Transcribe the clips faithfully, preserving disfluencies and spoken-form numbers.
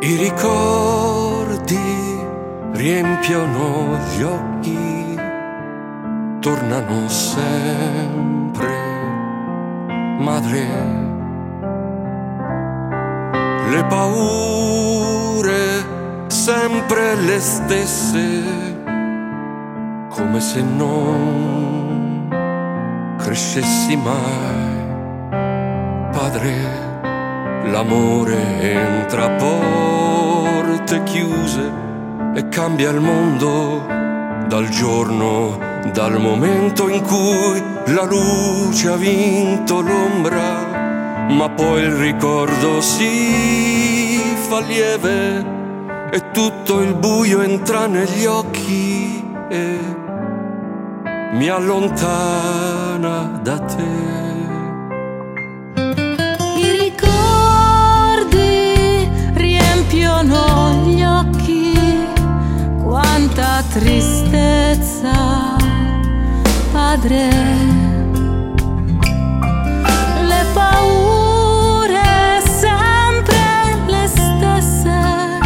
I ricordi riempiono gli occhi, tornano sempre, madre. Le paure sempre le stesse, come se non crescessi mai, padre. L'amore entra a porte chiuse e cambia il mondo dal giorno, dal momento in cui la luce ha vinto l'ombra, ma poi il ricordo si fa lieve e tutto il buio entra negli occhi e mi allontana da te. Gli occhi, quanta tristezza, padre. Le paure sempre le stesse,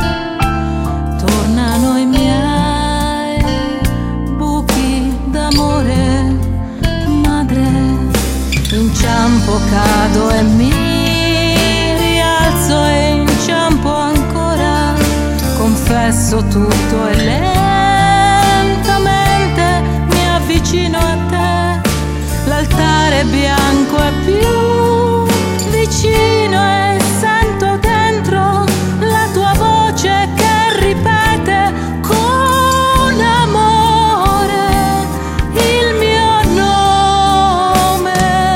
tornano i miei buchi d'amore, madre. Inciampo, cado e mi rialzo e inciampo ancora, confesso tutto e lentamente mi avvicino a te. L'altare bianco è più vicino e sento dentro la tua voce che ripete con amore il mio nome.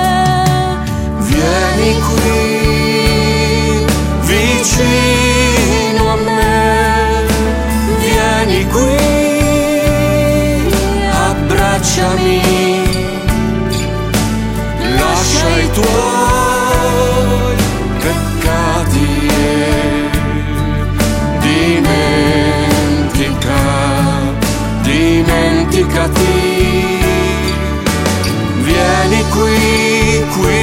Vieni qui vicino a me, vieni qui, abbracciami, lascia i tuoi peccati e dimentica, dimenticati. Vieni qui, qui,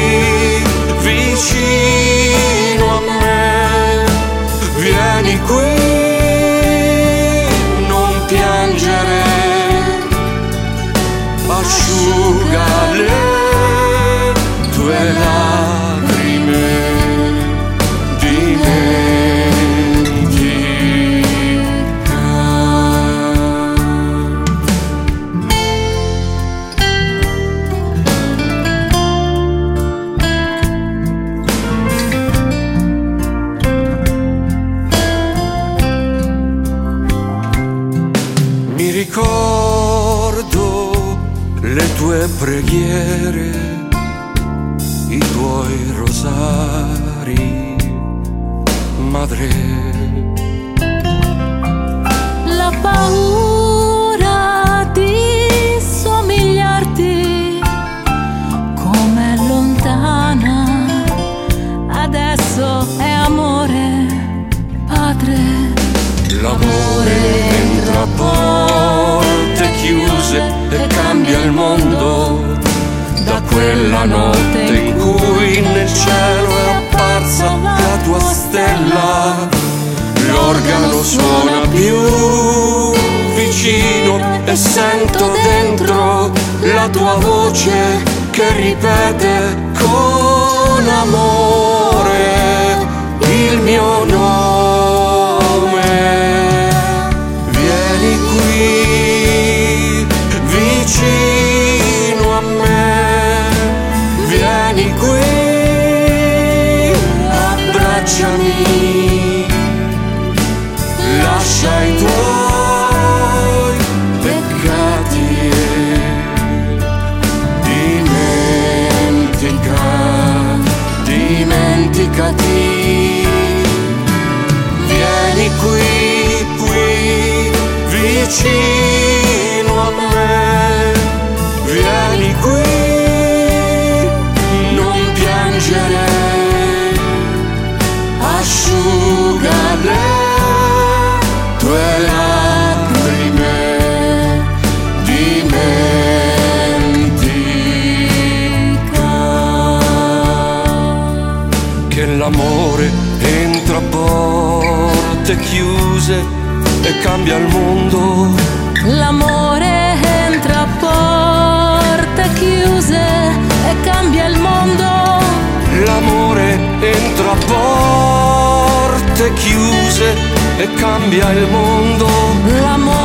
vicino a me, vieni qui, non piangere, asciuga le tue lacrime, dimentica. Mi ricordo le tue preghiere, i tuoi rosari, madre. La paura di somigliarti come lontana, adesso è amore, padre. L'amore entra a porte chiuse e cambia il mondo, da quella notte in cui nel cielo è apparsa la tua stella. L'organo suona più vicino e sento dentro la tua voce che ripete con amore il mio nome. Vieni qui vicino a me, vieni qui, abbracciami, lascia i tuoi peccati e dimentica, dimenticati. Vieni qui, qui, vicino a me, vieni qui, non piangere, asciuga le tue lacrime, dimentica che l'amore entra a porte porte chiuse e cambia il mondo. L'amore entra a porte chiuse e cambia il mondo. L'amore entra a porte chiuse e cambia il mondo. L'amore